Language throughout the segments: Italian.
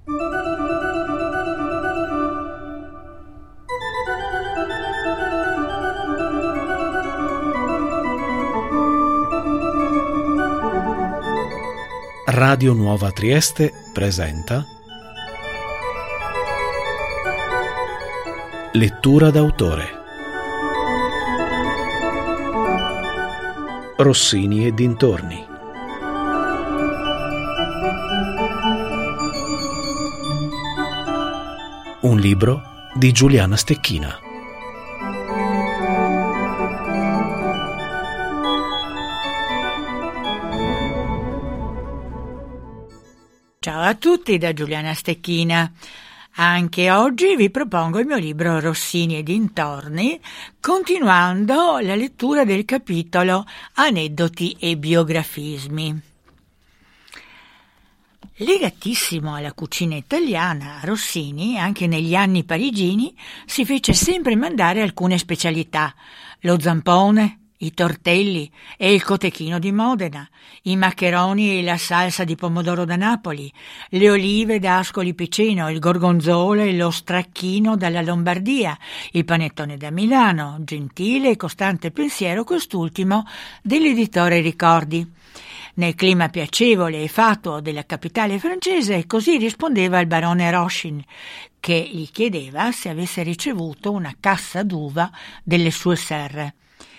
Radio Nuova Trieste presenta Lettura d'autore. Rossini e dintorni. Un libro di Giuliana Stecchina. Ciao a tutti da Giuliana Stecchina. Anche oggi vi propongo il mio libro Rossini e dintorni, continuando la lettura del capitolo Aneddoti e biografismi. Legatissimo alla cucina italiana, Rossini, anche negli anni parigini, si fece sempre mandare alcune specialità: lo zampone, i tortelli e il cotechino di Modena, i maccheroni e la salsa di pomodoro da Napoli, le olive da Ascoli Piceno, il gorgonzola e lo stracchino dalla Lombardia, il panettone da Milano, gentile e costante pensiero quest'ultimo dell'editore Ricordi. Nel clima piacevole e fatuo della capitale francese, così rispondeva il barone Rochin, che gli chiedeva se avesse ricevuto una cassa d'uva delle sue serre.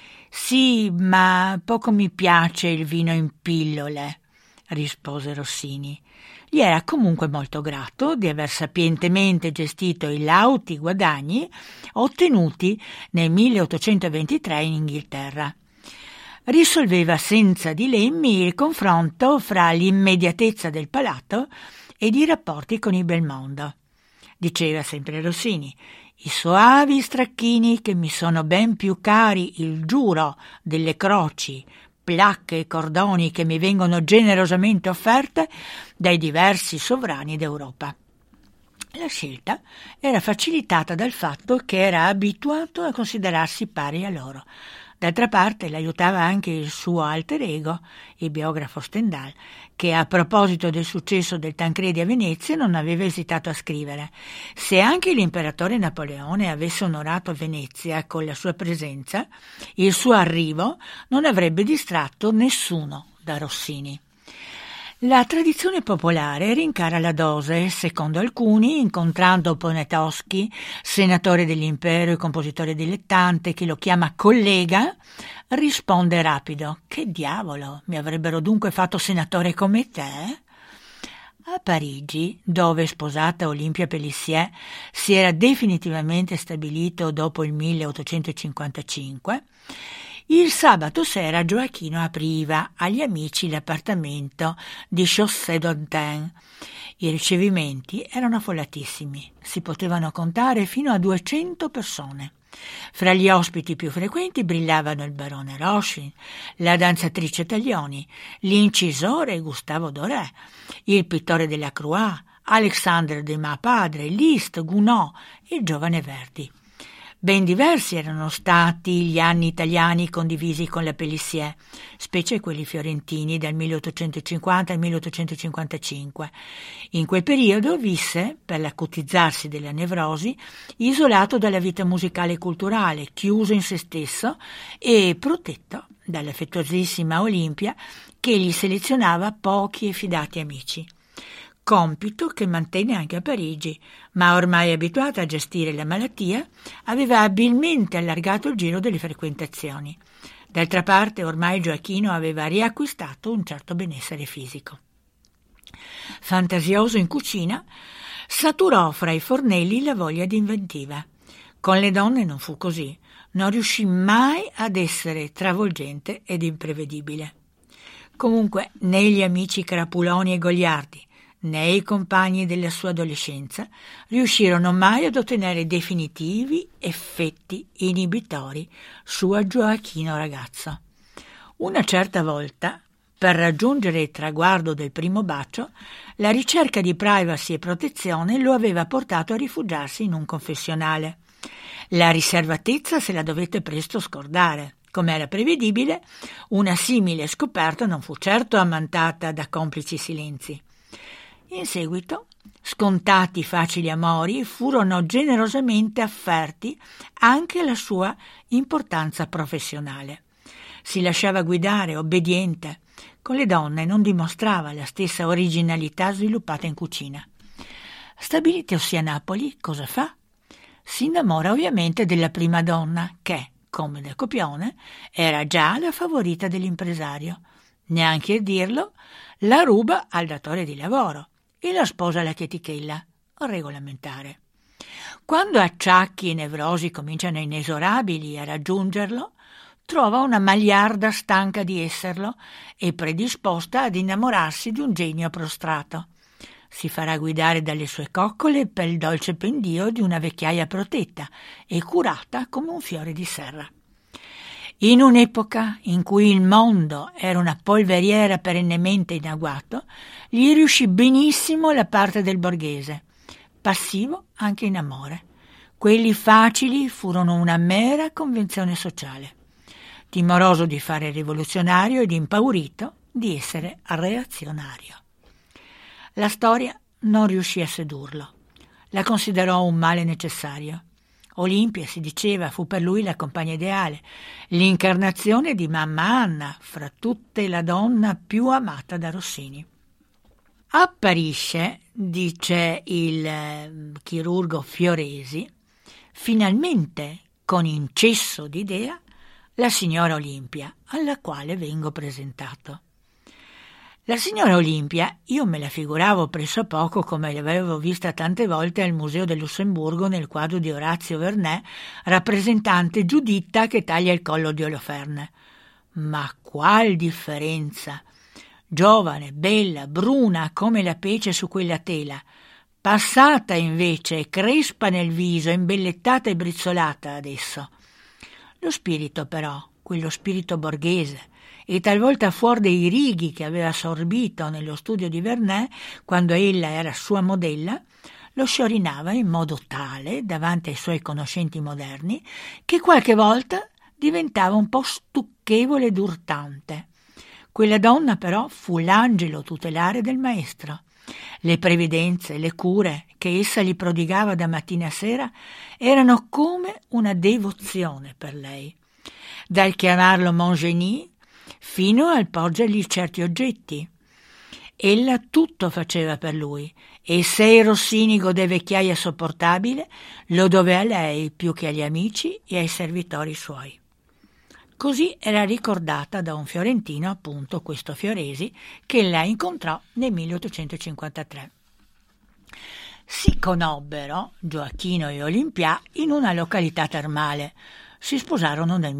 «Sì, ma poco mi piace il vino in pillole», rispose Rossini. Gli era comunque molto grato di aver sapientemente gestito i lauti guadagni ottenuti nel 1823 in Inghilterra. Risolveva senza dilemmi il confronto fra l'immediatezza del palato ed i rapporti con il bel mondo. Diceva sempre Rossini: «I soavi stracchini che mi sono ben più cari, il giuro, delle croci, placche e cordoni che mi vengono generosamente offerte dai diversi sovrani d'Europa». La scelta era facilitata dal fatto che era abituato a considerarsi pari a loro. D'altra parte l'aiutava anche il suo alter ego, il biografo Stendhal, che a proposito del successo del Tancredi a Venezia non aveva esitato a scrivere: «Se anche l'imperatore Napoleone avesse onorato Venezia con la sua presenza, il suo arrivo non avrebbe distratto nessuno da Rossini». La tradizione popolare rincara la dose. Secondo alcuni, incontrando Poniatowski, senatore dell'impero e compositore dilettante, che lo chiama collega, risponde rapido: «Che diavolo, mi avrebbero dunque fatto senatore come te?» A Parigi, dove, sposata Olympia Pelissier, si era definitivamente stabilito dopo il 1855, il sabato sera Gioachino apriva agli amici l'appartamento di Chaussée d'Antin. I ricevimenti erano affollatissimi, si potevano contare fino a 200 persone. Fra gli ospiti più frequenti brillavano il barone Rochin, la danzatrice Taglioni, l'incisore Gustavo Doré, il pittore della Croix, Alexandre Dumas padre, Liszt, Gounod e il giovane Verdi. Ben diversi erano stati gli anni italiani condivisi con la Pelissier, specie quelli fiorentini dal 1850 al 1855. In quel periodo visse, per l'acutizzarsi della nevrosi, isolato dalla vita musicale e culturale, chiuso in se stesso e protetto dall'affettuosissima Olimpia, che gli selezionava pochi e fidati amici. Compito che mantenne anche a Parigi, ma ormai abituata a gestire la malattia, aveva abilmente allargato il giro delle frequentazioni. D'altra parte, ormai Gioachino aveva riacquistato un certo benessere fisico. Fantasioso in cucina, saturò fra i fornelli la voglia di inventiva. Con le donne non fu così, non riuscì mai ad essere travolgente ed imprevedibile. Comunque, né gli amici crapuloni e goliardi, né i compagni della sua adolescenza riuscirono mai ad ottenere definitivi effetti inibitori su Gioachino ragazzo. Una certa volta, per raggiungere il traguardo del primo bacio, la ricerca di privacy e protezione lo aveva portato a rifugiarsi in un confessionale. La riservatezza se la dovette presto scordare. Come era prevedibile, una simile scoperta non fu certo ammantata da complici silenzi. In seguito Scontati facili amori, furono generosamente afferti anche alla sua importanza professionale. Si lasciava guidare, obbediente. Con le donne non dimostrava la stessa originalità sviluppata in cucina. Stabilitosi a Napoli, cosa fa? Si innamora ovviamente della prima donna che, come da copione, era già la favorita dell'impresario. Neanche a dirlo, la ruba al datore di lavoro e la sposa alla chetichella, regolamentare. Quando acciacchi e nevrosi cominciano inesorabili a raggiungerlo, trova una magliarda stanca di esserlo e predisposta ad innamorarsi di un genio prostrato. Si farà guidare dalle sue coccole per il dolce pendio di una vecchiaia protetta e curata come un fiore di serra. In un'epoca in cui il mondo era una polveriera perennemente in agguato, gli riuscì benissimo la parte del borghese, passivo anche in amore. Quelli facili furono una mera convenzione sociale. Timoroso di fare rivoluzionario ed impaurito di essere reazionario. La storia non riuscì a sedurlo. La considerò un male necessario. Olimpia, si diceva, fu per lui la compagna ideale, l'incarnazione di mamma Anna, fra tutte la donna più amata da Rossini. Apparisce, dice il chirurgo Fioresi, finalmente con incesso d'idea, la signora Olimpia, alla quale vengo presentato. La signora Olimpia io me la figuravo pressopoco come l'avevo vista tante volte al Museo del Lussemburgo nel quadro di Orazio Vernet, rappresentante Giuditta che taglia il collo di Oloferne. Ma qual differenza! Giovane, bella, bruna come la pece su quella tela, passata invece, crespa nel viso, imbellettata e brizzolata adesso. Lo spirito però, quello spirito borghese, e talvolta fuori dei righi che aveva assorbito nello studio di Vernet quando ella era sua modella, lo sciorinava in modo tale davanti ai suoi conoscenti moderni che qualche volta diventava un po' stucchevole ed urtante. Quella donna però fu l'angelo tutelare del maestro. Le previdenze, le cure che essa gli prodigava da mattina a sera erano come una devozione per lei. Dal chiamarlo Mongenie fino al porgergli certi oggetti. Ella tutto faceva per lui e se il Rossini godé vecchiaia sopportabile, lo dové a lei più che agli amici e ai servitori suoi. Così era ricordata da un fiorentino, appunto questo Fioresi, che la incontrò nel 1853. Si conobbero Gioacchino e Olimpia in una località termale. Si sposarono nel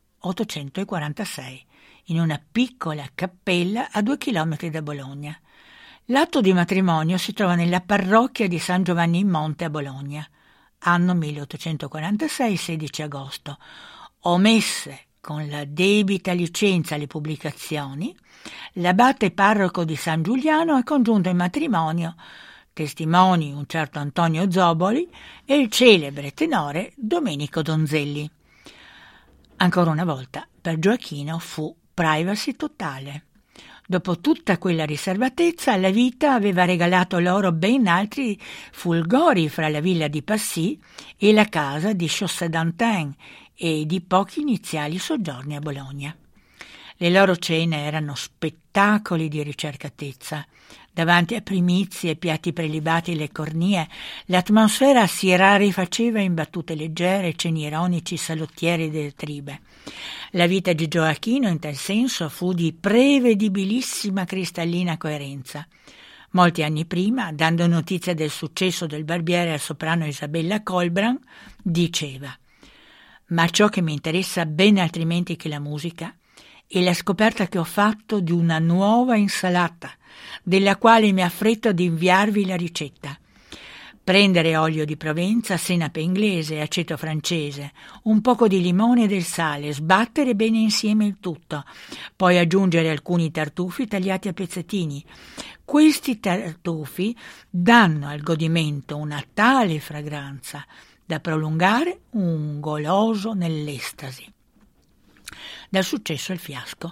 1846 in una piccola cappella a 2 chilometri da Bologna. L'atto di matrimonio si trova nella parrocchia di San Giovanni in Monte a Bologna, anno 1846, 16 agosto, omesse con la debita licenza alle pubblicazioni, l'abate parroco di San Giuliano ha congiunto in matrimonio testimoni un certo Antonio Zoboli e il celebre tenore Domenico Donzelli. Ancora una volta, per Gioacchino fu privacy totale. Dopo tutta quella riservatezza, la vita aveva regalato loro ben altri fulgori fra la villa di Passy e la casa di Chaussée d'Antin e di pochi iniziali soggiorni a Bologna. Le loro cene erano spettacoli di ricercatezza. Davanti a primizie e piatti prelibati le cornie, l'atmosfera si rarefaceva in battute leggere, ceni ironici, salottieri delle tribe. La vita di Gioacchino in tal senso fu di prevedibilissima cristallina coerenza. Molti anni prima, dando notizia del successo del barbiere al soprano Isabella Colbran, diceva: «Ma ciò che mi interessa ben altrimenti che la musica è la scoperta che ho fatto di una nuova insalata, della quale mi affretto ad inviarvi la ricetta. Prendere olio di Provenza, senape inglese, aceto francese, un poco di limone e del sale, sbattere bene insieme il tutto, poi aggiungere alcuni tartufi tagliati a pezzettini. Questi tartufi danno al godimento una tale fragranza da prolungare un goloso nell'estasi». Dal successo al fiasco.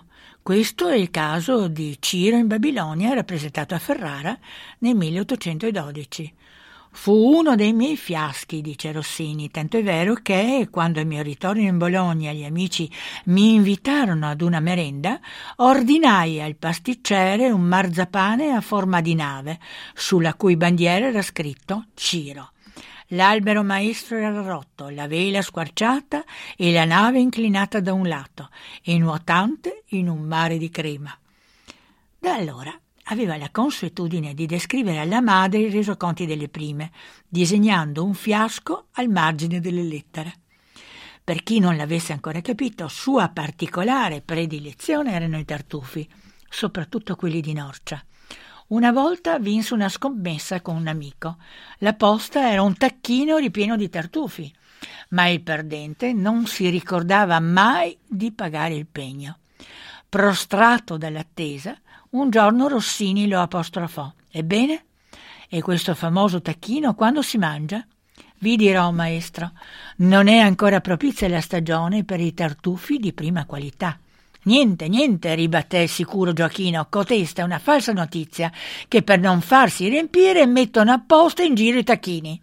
Questo è il caso di Ciro in Babilonia, rappresentato a Ferrara nel 1812. Fu uno dei miei fiaschi, dice Rossini, tanto è vero che, quando al mio ritorno in Bologna gli amici mi invitarono ad una merenda, ordinai al pasticcere un marzapane a forma di nave, sulla cui bandiera era scritto Ciro. L'albero maestro era rotto, la vela squarciata e la nave inclinata da un lato e nuotante in un mare di crema. Da allora aveva la consuetudine di descrivere alla madre i resoconti delle prime, disegnando un fiasco al margine delle lettere. Per chi non l'avesse ancora capito, sua particolare predilezione erano i tartufi, soprattutto quelli di Norcia. Una volta vinse una scommessa con un amico. La posta era un tacchino ripieno di tartufi, ma il perdente non si ricordava mai di pagare il pegno. Prostrato dall'attesa, un giorno Rossini lo apostrofò. «Ebbene? E questo famoso tacchino quando si mangia?» «Vi dirò, maestro, non è ancora propizia la stagione per i tartufi di prima qualità». «Niente, niente», ribatté il sicuro Gioachino, «cotesta è una falsa notizia che per non farsi riempire mettono apposta in giro i tacchini».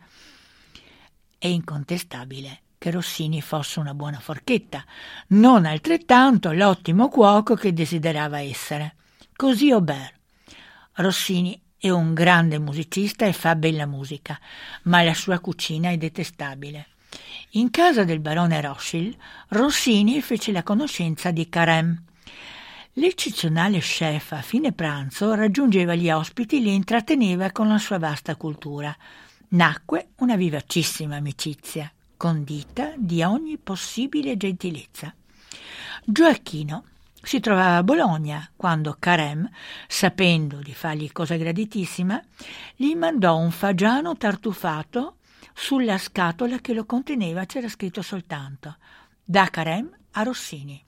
È incontestabile che Rossini fosse una buona forchetta, non altrettanto l'ottimo cuoco che desiderava essere. Così Aubert. Rossini è un grande musicista e fa bella musica, ma la sua cucina è detestabile. In casa del barone Rothschild, Rossini fece la conoscenza di Carême. L'eccezionale chef a fine pranzo raggiungeva gli ospiti e li intratteneva con la sua vasta cultura. Nacque una vivacissima amicizia, condita di ogni possibile gentilezza. Gioacchino si trovava a Bologna quando Carême, sapendo di fargli cosa graditissima, gli mandò un fagiano tartufato. Sulla scatola che lo conteneva c'era scritto soltanto «Da Carême a Rossini».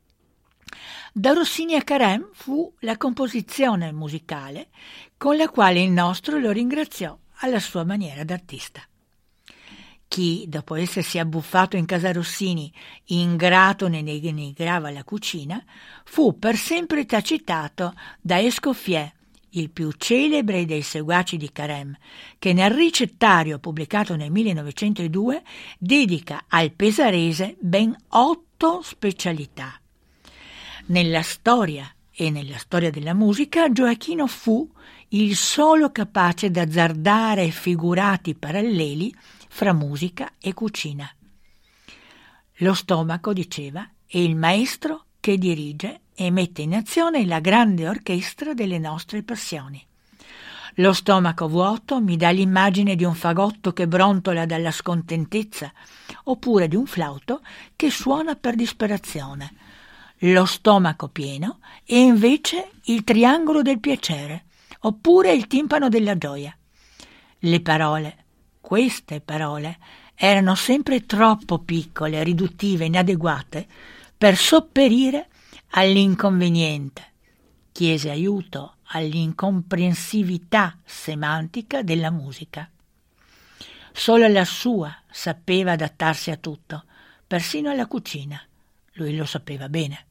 Da Rossini a Carême fu la composizione musicale con la quale il nostro lo ringraziò alla sua maniera d'artista. Chi, dopo essersi abbuffato in casa Rossini, ingrato ne denigrava la cucina, fu per sempre tacitato da Escoffier, il più celebre dei seguaci di Carême, che nel ricettario pubblicato nel 1902 dedica al pesarese ben 8 specialità. Nella storia e nella storia della musica, Gioachino fu il solo capace d'azzardare figurati paralleli fra musica e cucina. Lo stomaco, diceva, è il maestro che dirige e mette in azione la grande orchestra delle nostre passioni. Lo stomaco vuoto mi dà l'immagine di un fagotto che brontola dalla scontentezza, oppure di un flauto che suona per disperazione. Lo stomaco pieno è invece il triangolo del piacere, oppure il timpano della gioia. Le parole, queste parole, erano sempre troppo piccole, riduttive, inadeguate per sopperire all'inconveniente. Chiese aiuto all'incomprensività semantica della musica. Solo la sua sapeva adattarsi a tutto, persino alla cucina. Lui lo sapeva bene.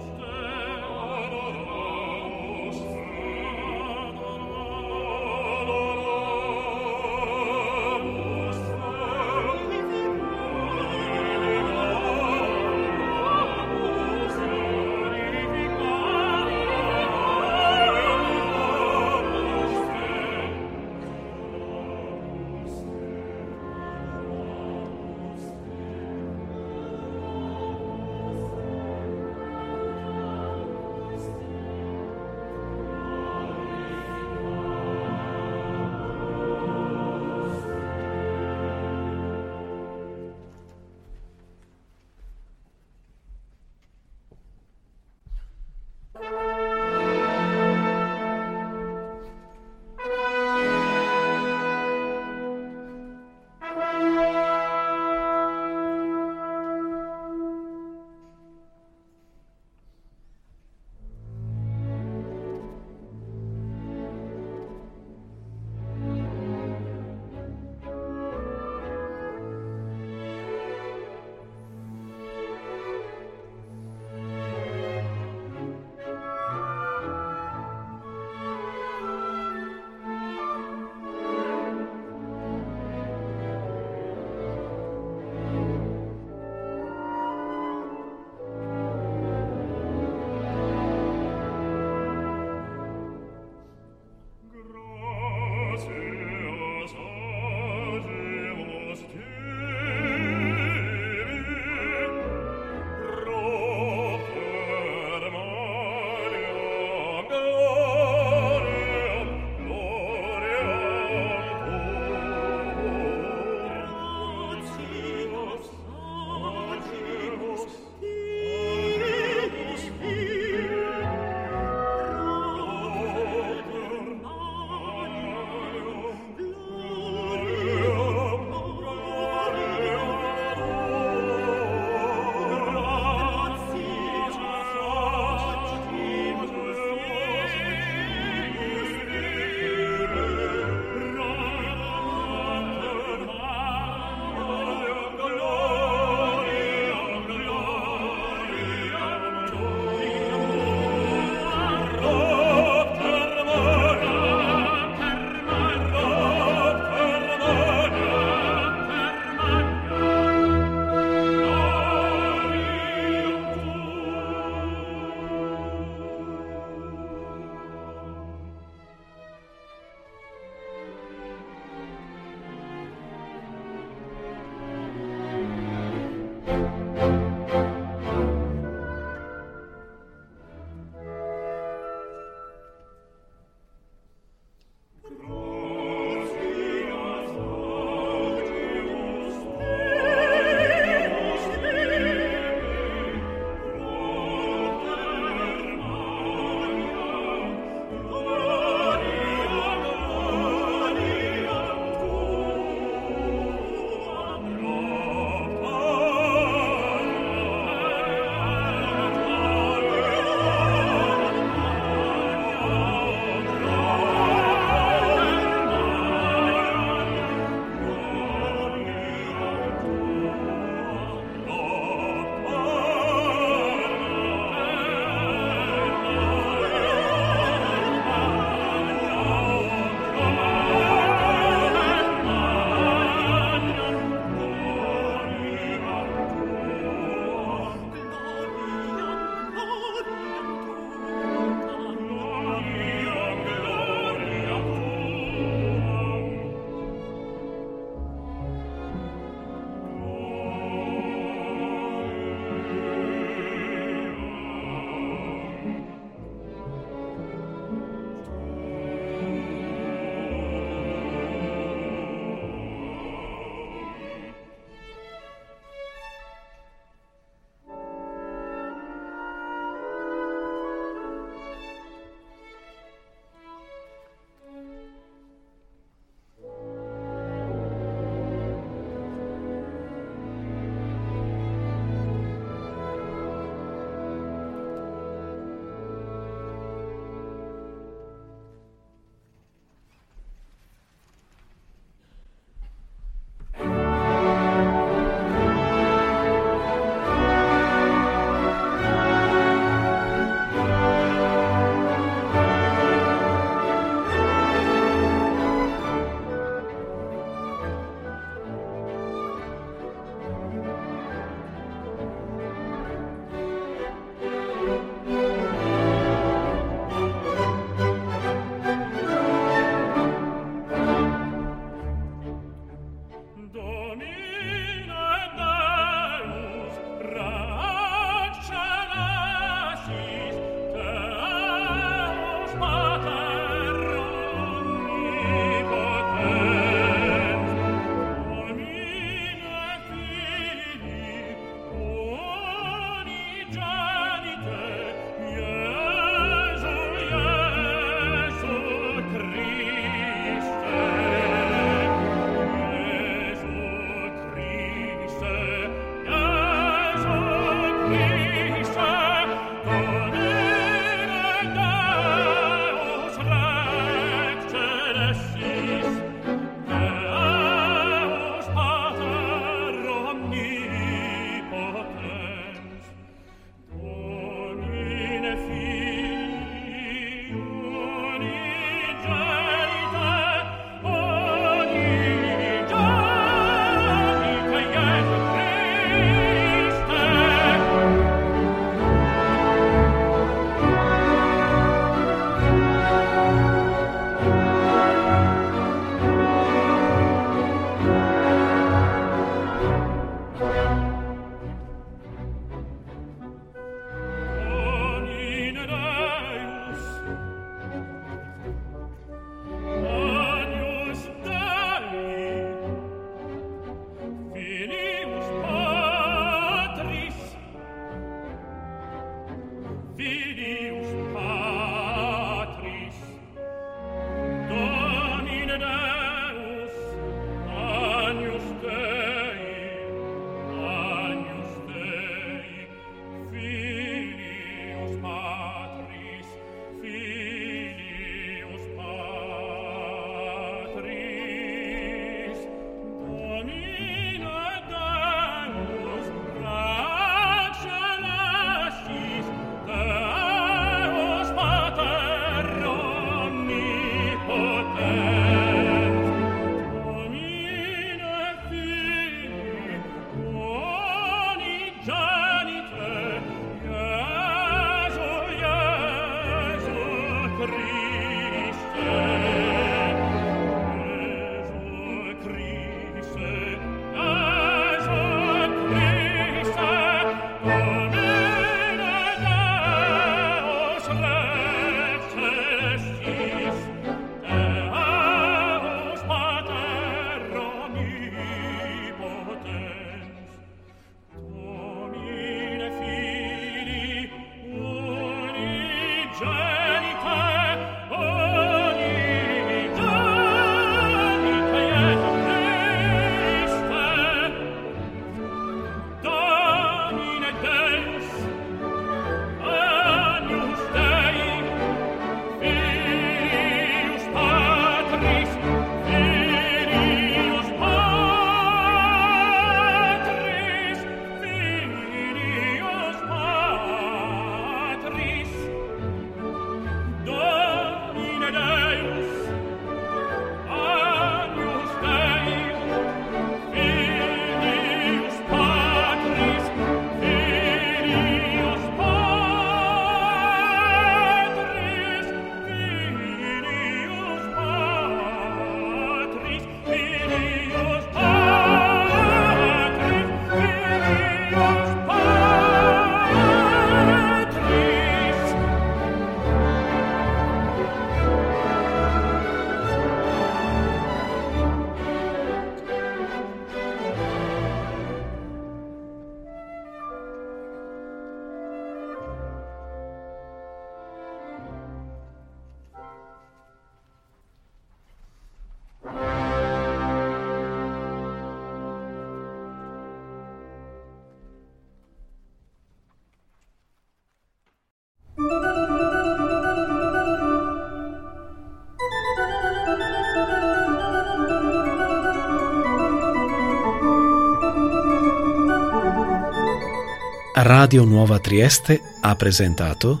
Radio Nuova Trieste ha presentato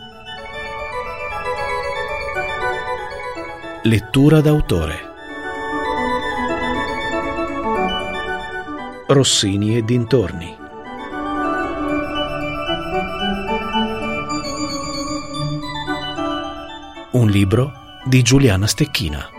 Lettura d'autore. Rossini e dintorni. Un libro di Giuliana Stecchina.